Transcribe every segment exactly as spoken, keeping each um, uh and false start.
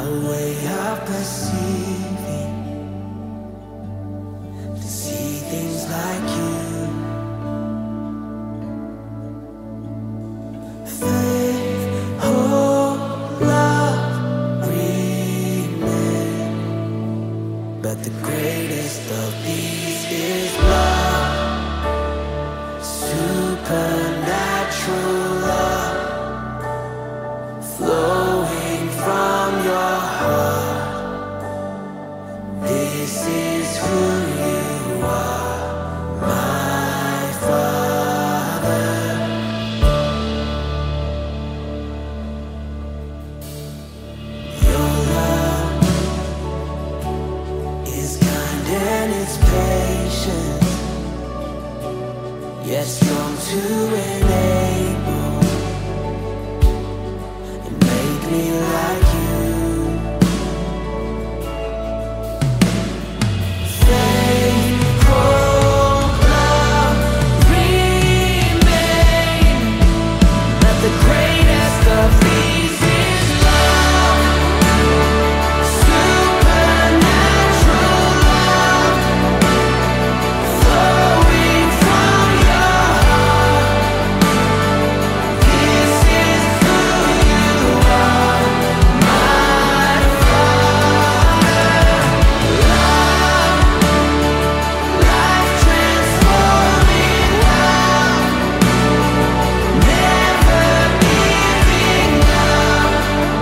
way of perceiving to see things like you. Faith, hope, love remain, but the greatest of these is love. Supernatural love flowing from your heart. This is who you are, my Father. Your love is kind and it's patient, yet strong to enable and make me like you. Faith, hope, love remain, but the greatest of these is love. Supernatural love flowing from your heart. This is who you are, my Father. Love, life transforming love, never giving up.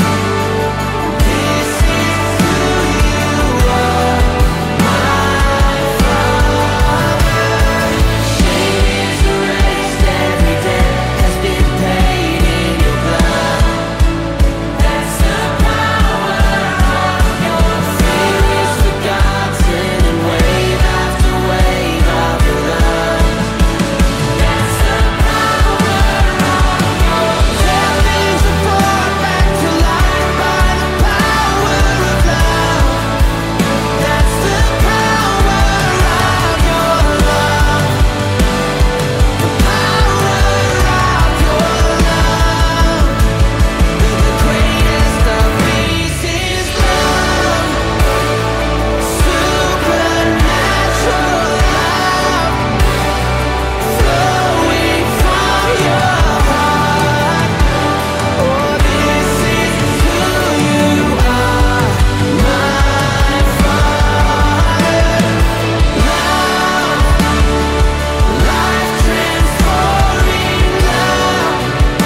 This is who you are, my Father. Shame is erased, every debt has been paid in your blood. That's the power of your fear is forgotten, and wave after wave of your love. That's the power of your dead things are brought back to life by the power of love. That's the power of your love. The power of your love. The greatest of these is love. Supernatural love flowing from your heart. Oh, this is who you are, my Father. Love, life transforming love,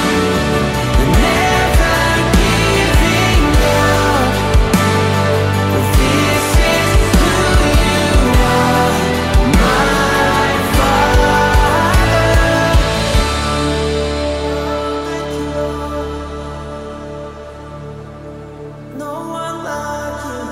never giving up. This is who you are, my Father. No one like you.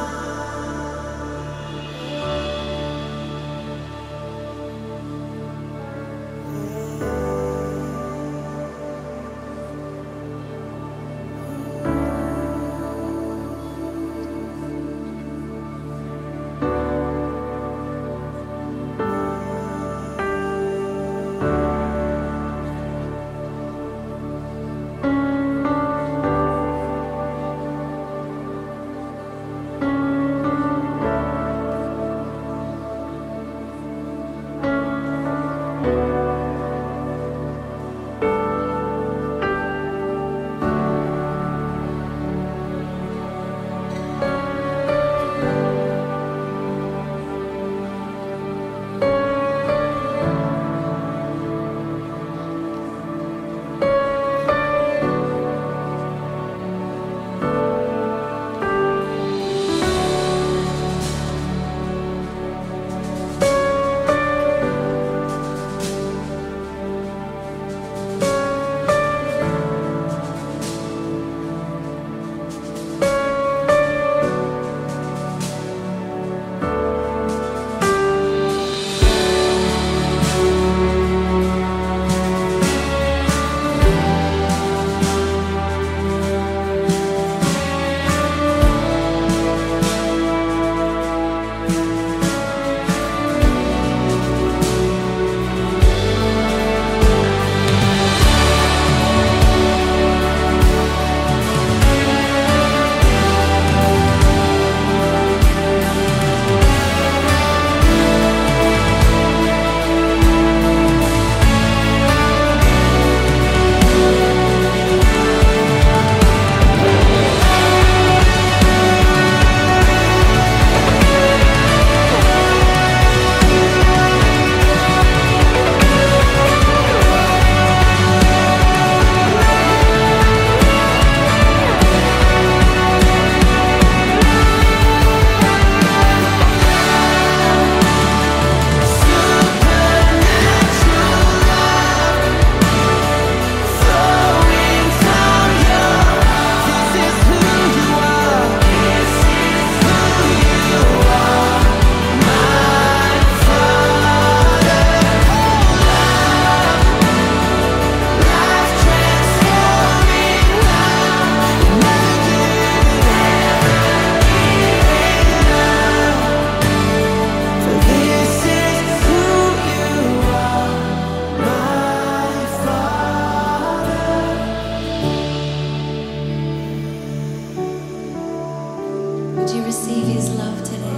Would you receive his love today?